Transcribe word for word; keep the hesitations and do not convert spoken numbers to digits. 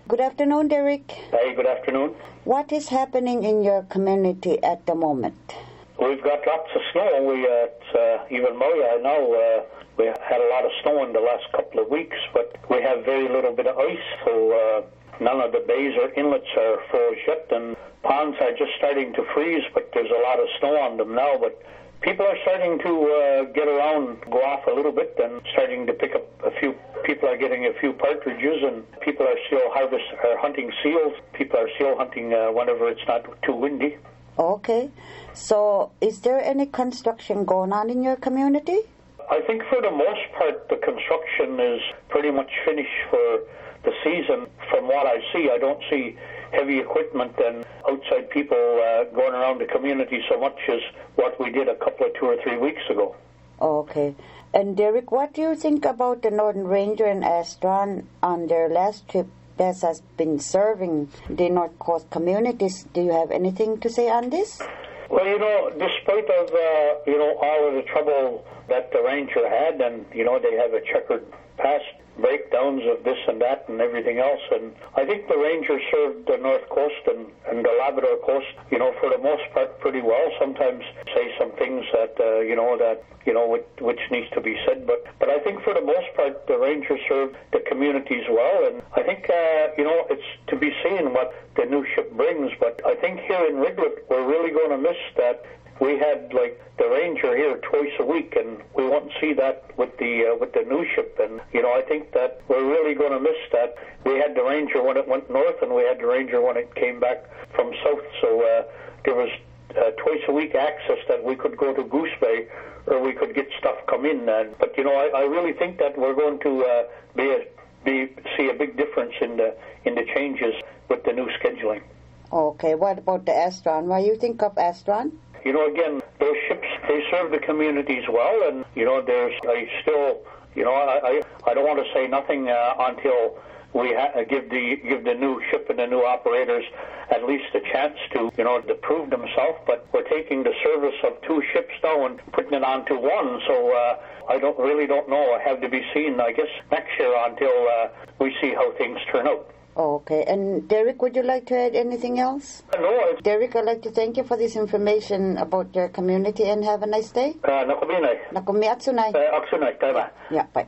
Good afternoon, Derek. Hey, good afternoon. What is happening in your community at the moment? We've got lots of snow. We, uh, uh, even Moya now, uh, we had a lot of snow in the last couple of weeks, but we have very little bit of ice, so uh, none of the bays or inlets are froze yet, and ponds are just starting to freeze, but there's a lot of snow on them now. But people are starting to uh, get around, go off a little bit, and starting to pick up a few. People are getting a few partridges, and people are still harvest, are hunting seals. People are still hunting uh, whenever it's not too windy. Okay. So is there any construction going on in your community? I think for the most part the construction is pretty much finished for the season. From what I see, I don't see heavy equipment and outside people uh, going around the community so much as what we did a couple of two or three weeks ago. Okay. And Derek, what do you think about the Northern Ranger and Astron on their last trip that has been serving the North Coast communities? Do you have anything to say on this? Well, you know, despite of, uh, you know, all of the trouble that the Ranger had, and, you know, they have a checkered past, breakdowns of this and that and everything else, and I think the Ranger served the North Coast and, and the Labrador Coast, you know, for the most part pretty well. Sometimes say some things that, uh, you know, that, you know, which, which needs to be said, but, but I think for the most part the Ranger served the communities well, and I think, uh, you know, it's to be seen what the new ship brings, but I think here in Ridley we're really going to miss that. We had like the Ranger here twice a week, and we won't see that with the uh, with the new ship. And you know, I think that we're really going to miss that. We had the Ranger when it went north, and we had the Ranger when it came back from south. So uh, there was uh, twice a week access that we could go to Goose Bay, or we could get stuff come in. And but you know, I, I really think that we're going to uh, be, a, be see a big difference in the in the changes with the new scheduling. Okay. What about the Astron? What do you think of Astron? You know, again, those ships, they serve the communities well, and, you know, there's I still, you know, I I, I don't want to say nothing uh, until we ha- give the give the new ship and the new operators at least a chance to, you know, to prove themselves, but we're taking the service of two ships now and putting it onto one, so uh, I don't really don't know. I have to be seen, I guess, next year until uh, we see how things turn out. Okay. And Derek, would you like to add anything else? No. It's... Derek, I'd like to thank you for this information about your community and have a nice day. Uh, Nakumine. Nakumiatsunai. Uh, Aksunai. Bye-bye. Yeah, bye.